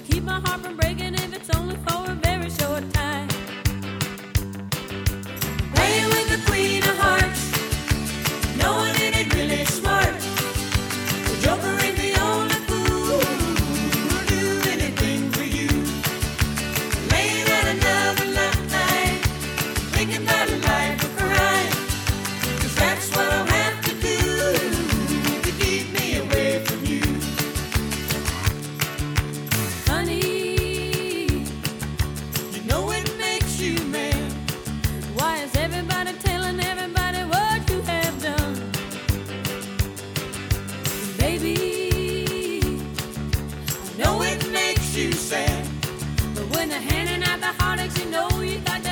keep my heart from breaking if it's only for a very short time. Playing with the queen of hearts, knowing it ain't really smart. The joker ain't the only fool who'll do anything for you. Laying at another love night, thinking about a life of crime. 'Cause that's what I'll have to do to keep me away from you. Honey, you know it makes you mad. Why is everybody telling everybody what you have done? Baby, I know it makes you sad. But when they're handing out the heartaches, you know you got to